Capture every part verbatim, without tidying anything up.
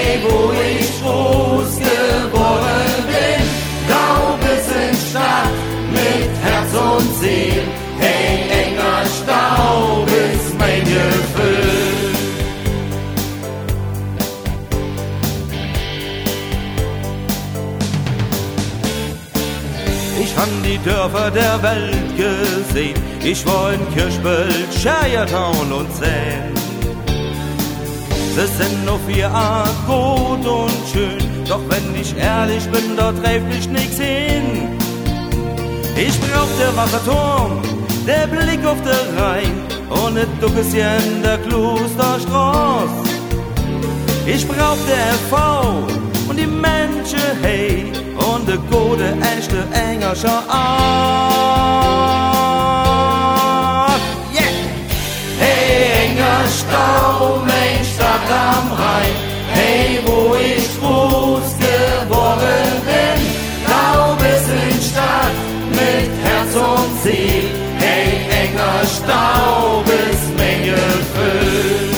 hey, wo ich groß geworden bin. Glaub es in Stadt mit Herz und Seel, hey, enger Staub ist mein Gefühl. Ich han die Dörfer der Welt gesehen, ich war in Kirchbild, Scherjertown und Zehn. Sie sind nur vier Art gut und schön, doch wenn ich ehrlich bin, da treff ich nix hin. Ich brauch der Wasserturm, der Blick auf der Rhein und ne Duckesjen der Klosterstraß. Ich brauch der F V und die Menschen, hey, und de gute, echte Engerscher Art. Yeah! Hey, Engerstau, mein Stadt am Rhein, hey, wo ich groß geworden bin. Glaub es in Stadt mit Herz und Seel, hey, Engerstau ist mein Gefühl.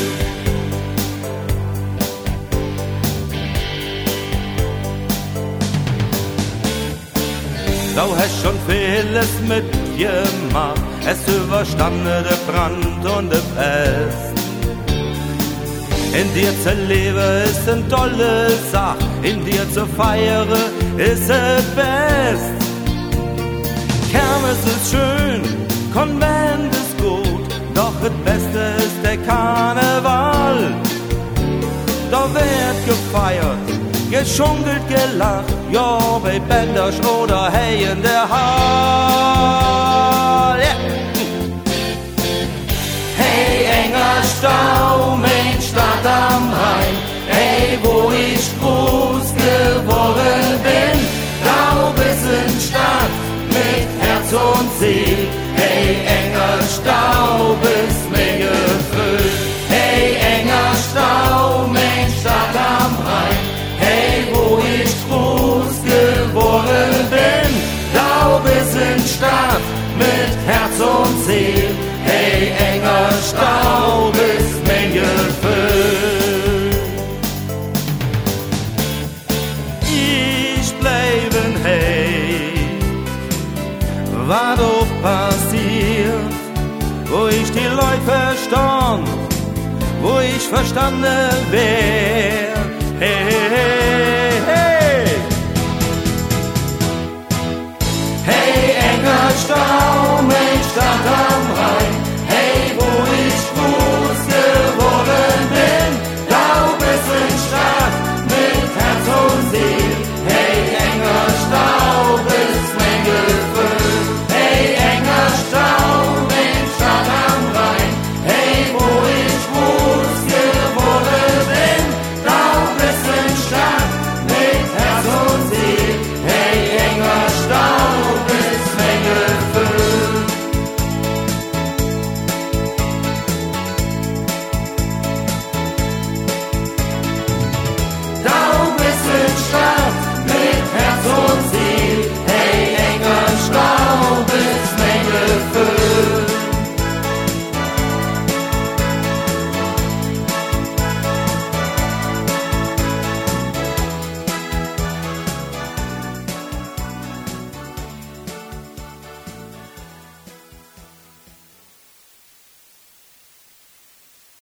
Du hast schon vieles mitgemacht, es überstanden der Brand und der Pest. In dir zu leben ist eine tolle Sache, in dir zu feiern ist es best. Kermes ist schön, Konvent ist gut, doch das Beste ist der Karneval. Da wird gefeiert, geschunkelt, gelacht, ja, bei Bändersch oder hey in der Hall. Yeah. Hey, Engerstau, mein Stadt am Rhein, hey, wo ich groß geworden bin. Glaub es in Stadt mit Herz und Seel, hey, Engerstau ist mein Gefühl. Hey, Engerstau, mein Stadt am Rhein, hey, wo ich groß geworden bin. Glaub es in Stadt mit Herz und Seel, hey, Engerstau ist mein Gefühl. Ich bleiben, hey, was doch passiert, wo ich die Leute verstand, wo ich verstanden wär.